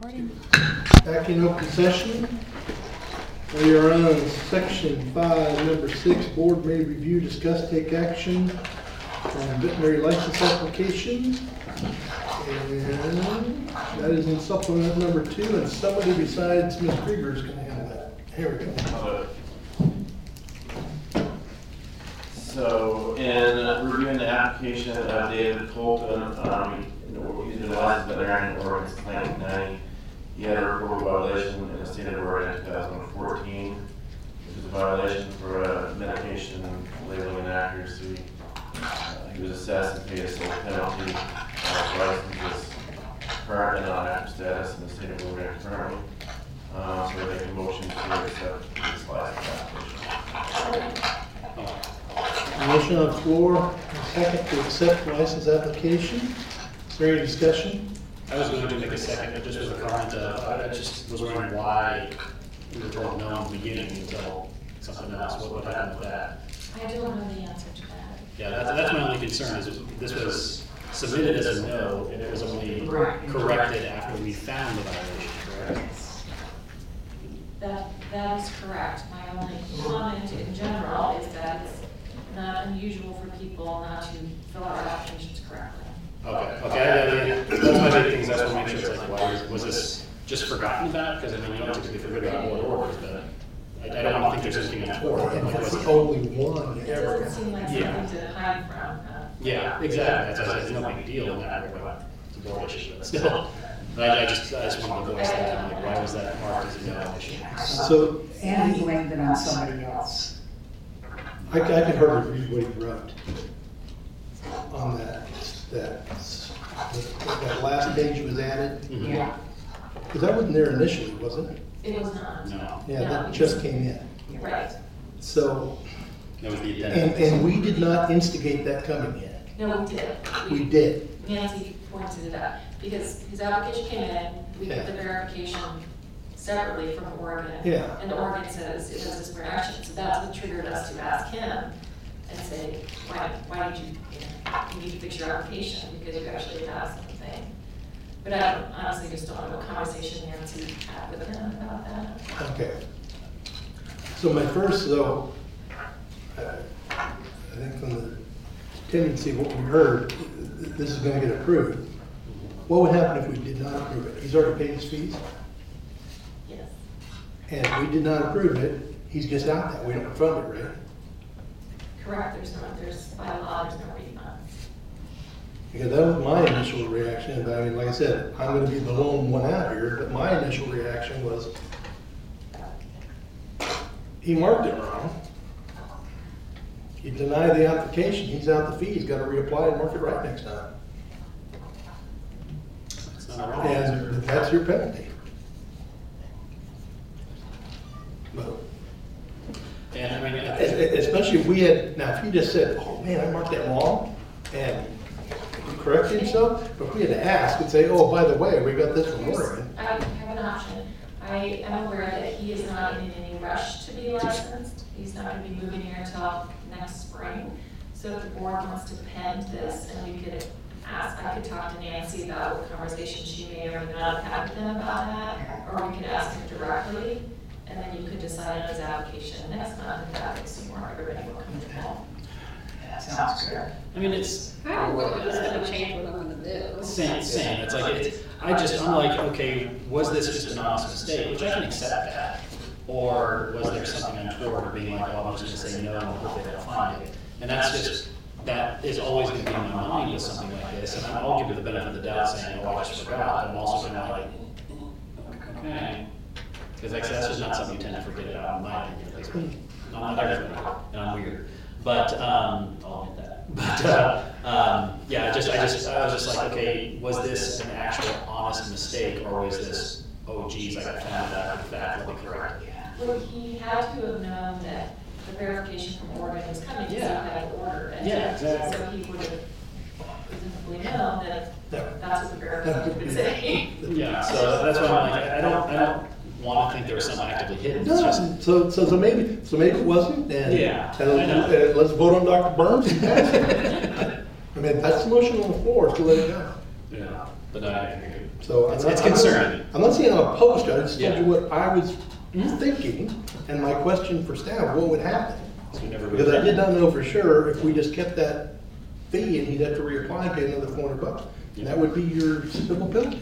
recording. Back in open session. We are on section 5, number 6, board may review, discuss, take action on veterinary license application. And that is in supplement number 2, and somebody besides Ms. Krieger is going to handle that. Here we go. So, in reviewing the application of David Colton, he's been licensed veterinarian in Oregon since 1990. He had a reportable violation in the state of Oregon in 2014. This is a violation for medication labeling inaccuracy. He was assessed and paid a civil penalty. His license is currently not active status in the state of Oregon currently. So we make a motion to accept this license application. Motion on the floor, a second to accept license application. Is there any discussion? I was going to make a second, but just as a comment, I just was wondering why we were told no in the beginning until something else. What happened with that? I don't know the answer to that. Yeah, that's my only concern, is this was submitted as a no, and it was only corrected after we found the violation, correct? That is correct. My only comment in general is that it's not unusual for people not to fill out applications correctly. Okay, that's my big thing, that's what makes sure it's like, why was this just forgotten about? Because I mean, you don't typically forget about board orders, but I don't think there's anything untoward. It's the only one It ever. doesn't seem like something to hide from. Yeah, exactly. That's no big deal in that regard. It's a board issue, but still. But I just wanted to voice that, like, why was that marked as a no issue? So, And he blamed it on somebody else. I could hardly read what he wrote on that last page was added. Mm-hmm. Yeah. Because that wasn't there initially, was it? It was not. No, Yeah, that just came in. Right. So, that was the and addendum. we did not instigate that coming in. No, we did. We did. Nancy pointed it out, because his application came in, we did the verification separately from Oregon. Yeah. And Oregon says it does disciplinary action, so that's what triggered us to ask him and say, why did you need to fix your application, because you actually have something. But I honestly just don't know what conversation Nancy had with him about that. Okay. So my first, though, I think from the tendency of what we heard, this is going to get approved. What would happen if we did not approve it? He's already paid his fees, Yes. and if we did not approve it, he's just out that. We don't fund it, right? Correct, by law, there's no refund. Because that was my initial reaction. I mean, like I said, I'm going to be the lone one out here, but my initial reaction was, he marked it wrong. You deny the application, he's out the fee, he's got to reapply and mark it right next time. It's not wrong. And that's your penalty. But And I mean, especially if we had, now if you just said, oh man, I marked that wrong, and you corrected yourself, but if we had to ask and say, oh, by the way, we got this from Oregon. I have an option. I am aware that he is not in any rush to be licensed. He's not going to be moving here until next spring. So if the board wants to pen this, and we could ask, I could talk to Nancy about what conversation she may or may not have had with him about that, or we could ask him directly, and then you could decide on his application next month, if that makes you more, everybody will come to that. Sounds good. I mean, it's I don't know what it's gonna change what I'm gonna do. same. It's like, I'm like, okay, was this just an honest mistake, which I can accept that. Or was there something untoward, or being like, well, I'm just gonna say no and hope they don't find it. And that is always gonna be in my mind with something like this, and I'll give it the benefit of the doubt saying, oh, I just forgot, but I'm also gonna like, okay. Because like, that's just not something you tend to forget about, in my opinion, at least. Not everybody, and I'm weird. But, I'll admit that. But, yeah, I was just like, okay, was this an actual honest mistake, or was this, oh geez, I found that in fact, let me correct it? Well, he had to have known that the verification from Oregon was coming, because he had ordered it. Yeah, exactly. So he would have presumably known that that's what the That verification could would be- say. Yeah, so that's why I'm like, I don't want to think there was something actively hidden. It's just, No, so maybe it wasn't, and Yeah, and I know. let's vote on Dr. Burns and pass it. I mean, that's the motion on the floor, so let it go. yeah, but I, So So I'm It's not- concerning. I'm not saying I'm opposed to it, I just told Yeah. you what I was thinking, and my question for staff, what would happen? So we never Because I did not know for sure if we just kept that fee and he'd have to reapply and pay another $400. And that would be your civil penalty.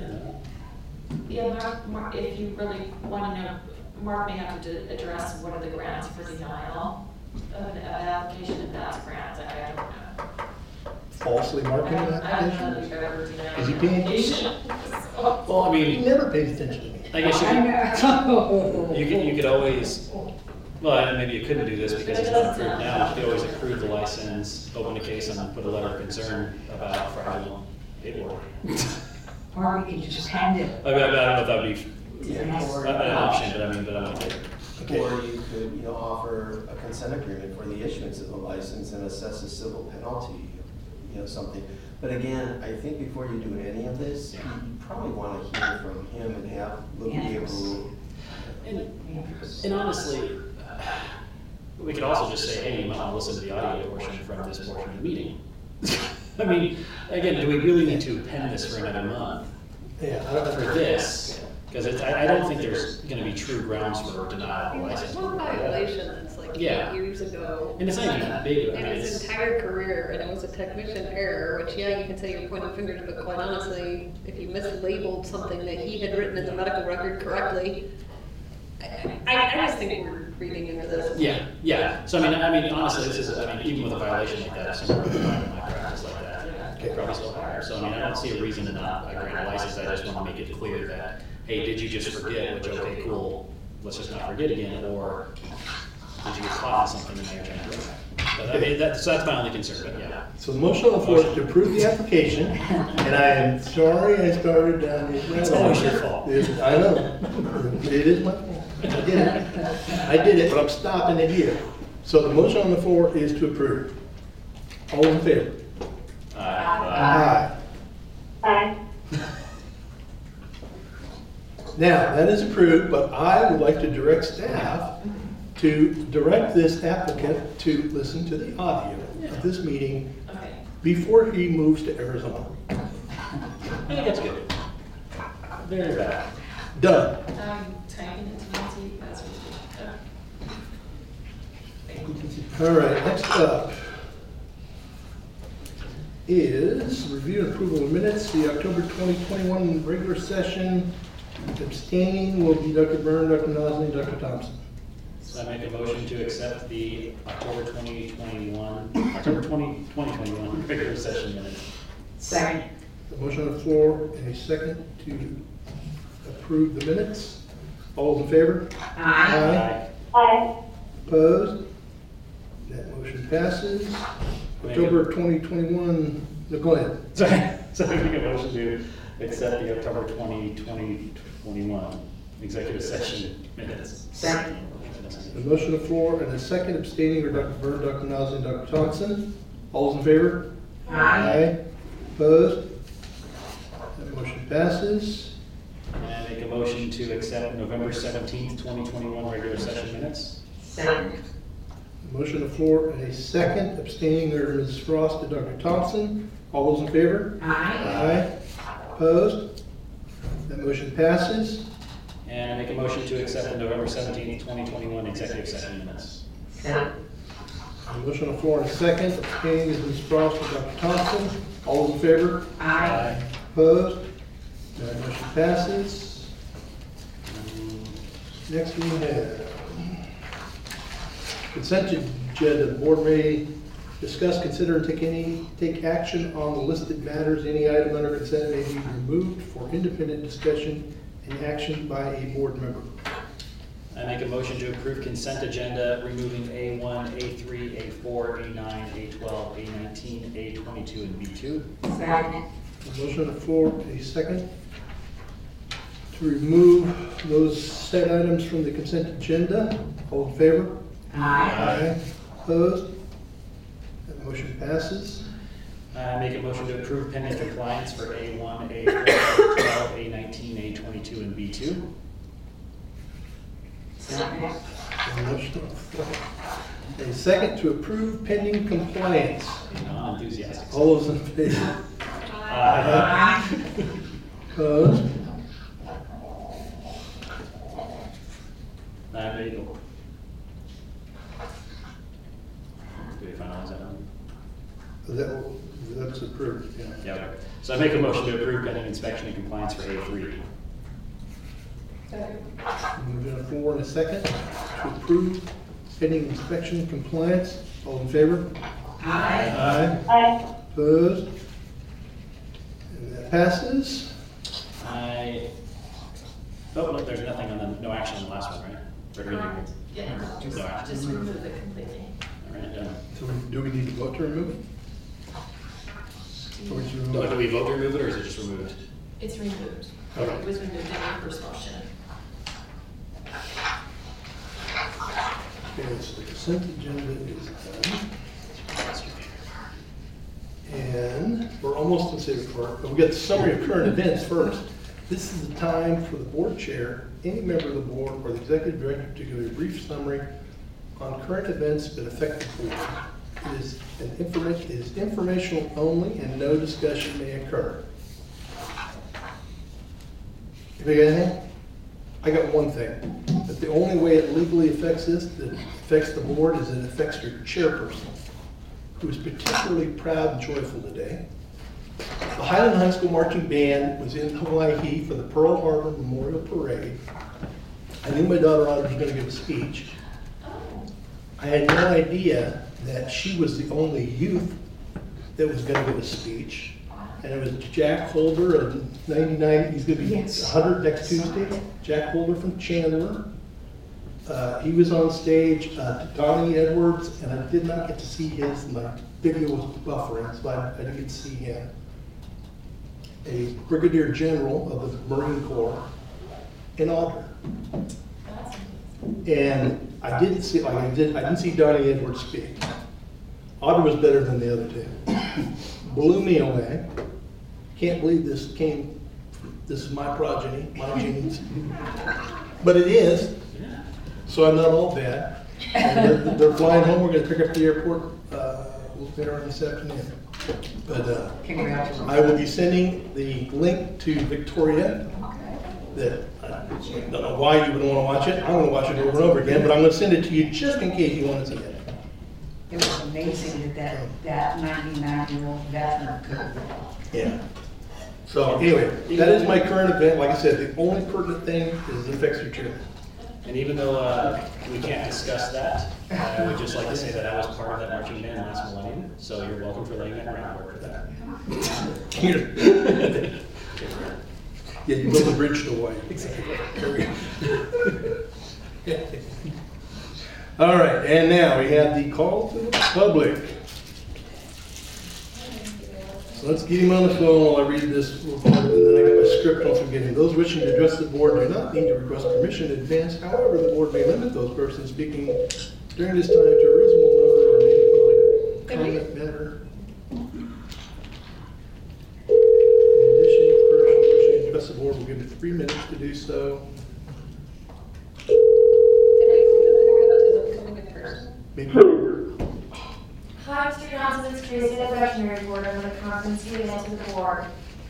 Yeah, Mark, if you really want to know, Mark may have to address what are the grounds for denial of an application if that's grounds, I don't know. Falsely marking an I don't know if application? you've ever denied Is he an paying application. Well, I He mean, never pays attention to me. I guess you could always, well, maybe you couldn't do this because it's not approved now. You could always approve the license, open a case and put a letter of concern about fraudulent paperwork. Or we can just hand it. I don't know if that would be Yes. an option, but I mean, Okay. Or you could, offer a consent agreement for the issuance of the license and assess a civil penalty, something. But again, I think before you do any of this, you probably want to hear from him and have, be able to. And honestly, we could also just say, hey, you might want to listen to the audio portion from this portion of the meeting. I mean, again, do we really need to pen this for another month Yeah, I don't for this? Because I don't think there's going to be true grounds for denial of a license. One violation that's like Yeah. 8 years ago. And it's not even that big. I mean, In his it's, entire career, and it was a technician error, which, yeah, you can say you're pointing fingers, but quite honestly, if you mislabeled something that he had written in the medical record correctly, I just think we're reading into this. yeah. So I mean, honestly, this is, even with a violation like that, someone would find my practice like that, could probably still hire. So I don't see a reason to not grant a license. I just want to make it clear that, hey, did you just forget? Which, okay, cool, let's just not forget again. Or did you get caught on something and now you're trying to do it? But I mean, so that's my only concern. But yeah. So the motion on the floor is to approve the application, and I am sorry I started down this road. It's always your fault. I know. It is my fault. I did it, but I'm stopping it here. So the motion on the floor is to approve. All in favor? Aye. Now, that is approved, but I would like to direct staff to direct this applicant to listen to the audio of this meeting Okay. before he moves to Arizona. I think that's good. Very bad. Done. I'm typing it to Nancy, that's what All right, next up is review and approval of minutes, the October 2021 regular session. Abstaining will be Dr. Byrne, Dr. Nosley, and Dr. Thompson. So I make a motion to accept the October 2021 regular session minutes. Second. The motion on the floor and a second to approve the minutes. All those in favor? Aye. Opposed? That motion passes. October 2021, no, go ahead. So I make a motion to accept the October 2021 executive session minutes. Second. The motion on the floor and a second, abstaining are Dr. Byrne, Dr. Nosley, and Dr. Thompson. All those in favor? Aye. Opposed? That motion passes. And I make a motion to accept November 17th, 2021 regular session minutes. Second. The motion on the floor and a second, abstaining are Mrs. Frost and Dr. Thompson. All those in favor? Aye. Opposed? That motion passes. And I make a motion to accept the November 17th, 2021 executive session minutes. Second. A motion on the floor and a second, abstaining is Mrs. Frost and Dr. Thompson. All those in favor? Aye. Opposed? That motion passes. Next we have consent agenda. The board may discuss, consider, and take action on the listed matters. Any item under consent may be removed for independent discussion and action by a board member. I make a motion to approve consent agenda, removing A1, A3, A4, A9, A12, A19, A22, and B2. Second. A motion on the floor, a second, to remove those said items from the consent agenda. All in favor? Aye. Opposed? That motion passes. I make a motion to approve pending compliance for A1, A4, A12, A19, A22, and B2. Second. A motion on the floor. A second to approve pending compliance. Non-enthusiastic. All those in favor? Aye. Opposed? There you go. Do we finalize that one? That's approved, yeah. Yeah, okay. So I make a motion to approve pending inspection and compliance for A3. Moving on forward in a second to approve pending inspection and compliance. All in favor? Aye. Aye. Opposed? And that passes. Oh, look, there's nothing on the, no action on the last one, right? Correct. Yeah, no, just remove it completely. All right, done. So do we need to vote to remove it? Or we should remove Do it? we vote to remove it, or is it just removed? It's removed. Okay. It was removed in your first motion. Okay, so the consent agenda is done. And we're almost in Civic Park, but we got the summary of current events first. This is the time for the board chair, any member of the board, or the executive director to give a brief summary on current events that affect the board. It is informational only and no discussion may occur. You got anything? I got one thing, but the only way it legally affects this, that affects the board, is it affects your chairperson, who is particularly proud and joyful today. The Highland High School Marching Band was in Hawaii for the Pearl Harbor Memorial Parade. I knew my daughter Audrey was going to give a speech. I had no idea that she was the only youth that was going to give a speech. And it was Jack Holder of 99, he's going to be 100 next Tuesday. Jack Holder from Chandler. He was on stage, Donnie Edwards, and I did not get to see his, my video was buffering, so I didn't get to see him. A brigadier general of the Marine Corps in Audrey. And I didn't see, I didn't see Donnie Edwards speak. Audrey was better than the other two. Blew me away. Can't believe this is my progeny, my genes. But it is, so I'm not all bad. And they're flying home, we're gonna pick up the airport, later on this afternoon. But I will be sending the link to Victoria that, I don't know why you would want to watch it. I'm going to watch it over and over again, but I'm going to send it to you just in case you want to see it. It was amazing that 99-year-old veteran could. Yeah. So anyway, that is my current event. Like I said, the only pertinent thing is it affects your chair. And even though we can't discuss that, I would just like to say that I was part of that marching band last millennium, so you're welcome for laying that groundwork for that. Yeah, you built a bridge to Hawaii. All right, and now we have the call to the public. So let's get him on the phone while I read this little part, and then I got my script, don't forget him. Those wishing to address the board do not need to request permission in advance. However, the board may limit those persons speaking during this time to a reasonable number or any public comment matter. In addition, the person wishing to address the board will give it 3 minutes to do so. Maybe. Hi, Mr. Johnson, it's Tracy, the veterinary board, I'm going to conference you into the board.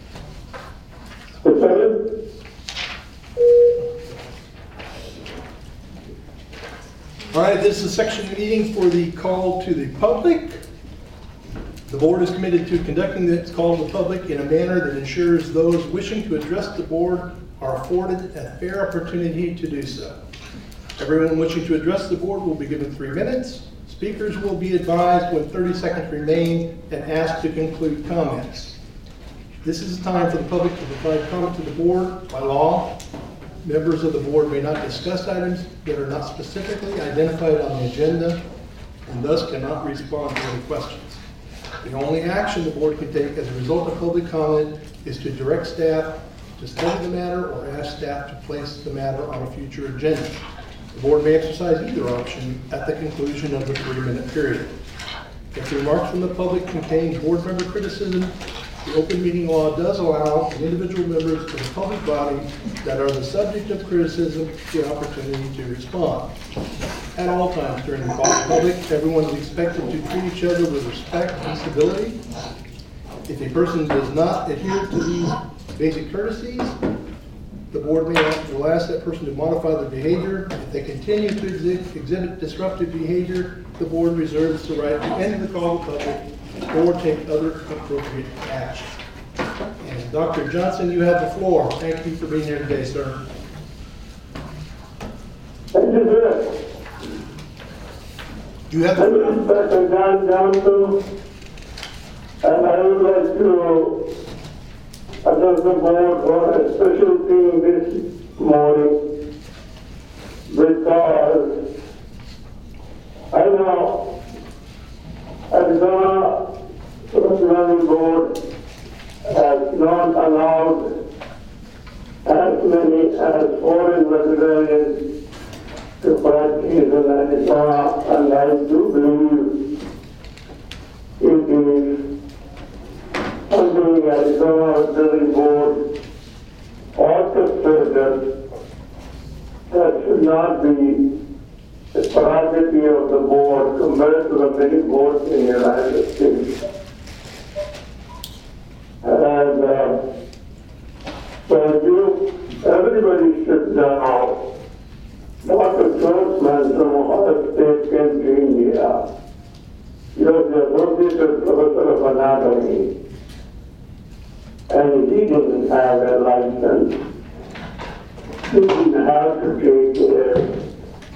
All right, this is a section meeting for the call to the public. The board is committed to conducting this call to the public in a manner that ensures those wishing to address the board are afforded a fair opportunity to do so. Everyone wishing to address the board will be given 3 minutes. Speakers will be advised when 30 seconds remain and asked to conclude comments. This is a time for the public to provide comment to the board. By law, members of the board may not discuss items that are not specifically identified on the agenda and thus cannot respond to any questions. The only action the board can take as a result of public comment is to direct staff to study the matter or ask staff to place the matter on a future agenda. The board may exercise either option at the conclusion of the 3-minute period. If the remarks from the public contain board member criticism, the open meeting law does allow the individual members of the public body that are the subject of criticism the opportunity to respond. At all times during the public, everyone is expected to treat each other with respect and civility. If a person does not adhere to these Basic courtesies, the board will ask that person to modify their behavior. If they continue to exhibit disruptive behavior, the board reserves the right to end the call to public or take other appropriate action. And Dr. Johnson, you have the floor. Thank you for being here today, sir. Thank you, sir. You have My the name is Dr. John Johnson, and I would like to address the board for a special thing this morning because I know Arizona Planning Board has not allowed as many as foreign veterinarians to practice in Arizona, and I do believe it is under the Arizona Veterinary Board orchestrated that should not be the prerogative of the board compared to the many boards in the United States. And everybody should know Dr. Grossman from Ohio State came to India. He was the associate professor of anatomy. And he didn't have a license. He didn't have to take a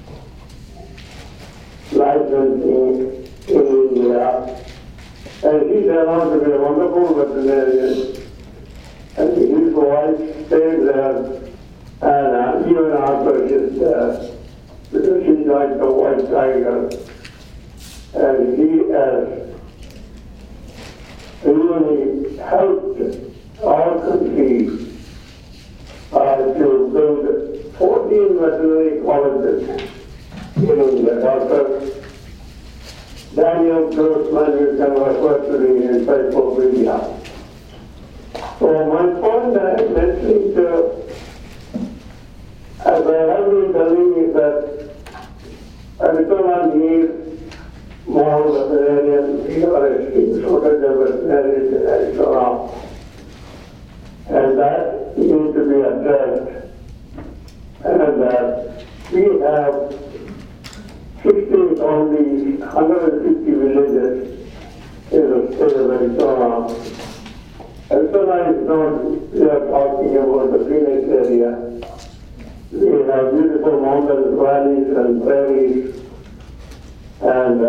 licensing in India. And he turned out to be a wonderful veterinarian. And his wife stayed there, and even after his death, because she died the white tiger. And he has really helped our country to build 14 veterinary colleges in India. Dr. Daniel Grossman, you can refer to the encyclopedia. So my point that I'm mentioning as I have been telling you that Arizona needs more veterinarians. We are a extreme shortage of veterinarians in Arizona. And that needs to be addressed. And we have 60 counties, 150 villages in the state of Arizona. Arizona is not, we are talking about the Phoenix area. We have beautiful mountains, valleys, and prairies. And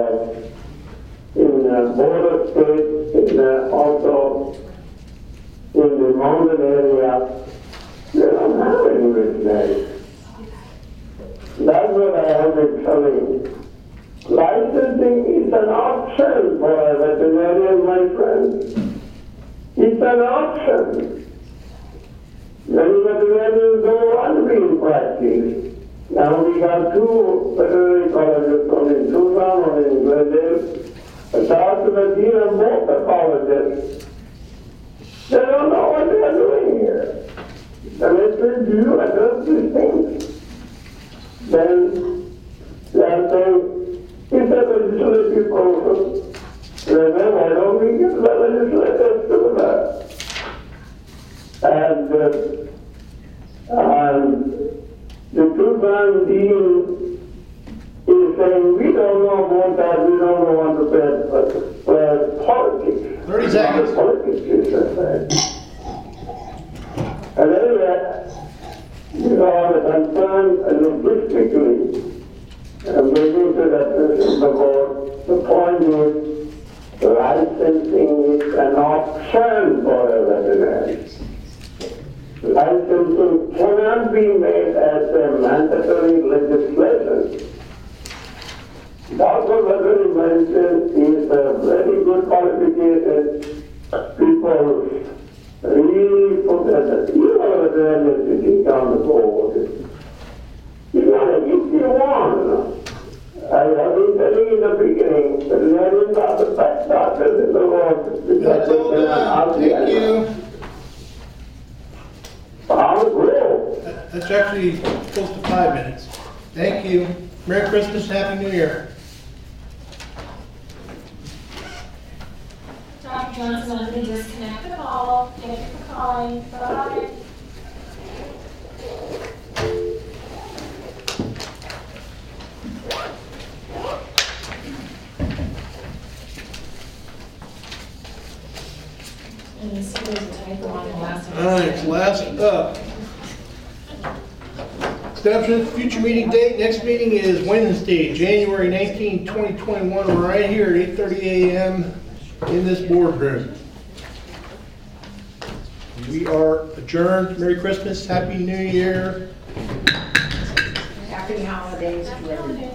in border states, also in the mountain area, they don't have any veterinary. That's what I have been telling. Licensing is an option for a veterinarian, my friend. It's an option. Many veterinarians don't want to be in practice. Now we have 2 veterinary colleges, one in Tucson, one in Glendale. But Dr. Medina, both the colleges, they don't know what they are doing here. And I said, do you address these things? Then they are saying, it's a legislative process. Then why don't we get the legislators to do that? And the Tucson dean is saying, we don't know about that, we don't know what to say, but politics. 30 seconds. Politics is the thing. And anyway, you are concerned logistically, making sure that this is the board. The point is, licensing is an option for a veterinary. Licensing cannot be made as a mandatory legislation. Doctor of veterinary medicine is a very good qualification. People really put that. You are a veterinarian sitting down the board. You got to get you one. I have been telling you in the beginning, veterinarians are the best doctors in the world. That's all done. Thank you. That's actually close to 5 minutes. Thank you. Merry Christmas, Happy New Year. Dr. Johnson, I'm going to disconnect the call. Thank you for calling. calling. Bye. And you see there's a typo on the last one. All right, last up. Establishment of future meeting date. Next meeting is Wednesday, January 19, 2021, right here at 8:30 a.m. in this boardroom. We are adjourned. Merry Christmas, Happy New Year. Happy holidays to everyone.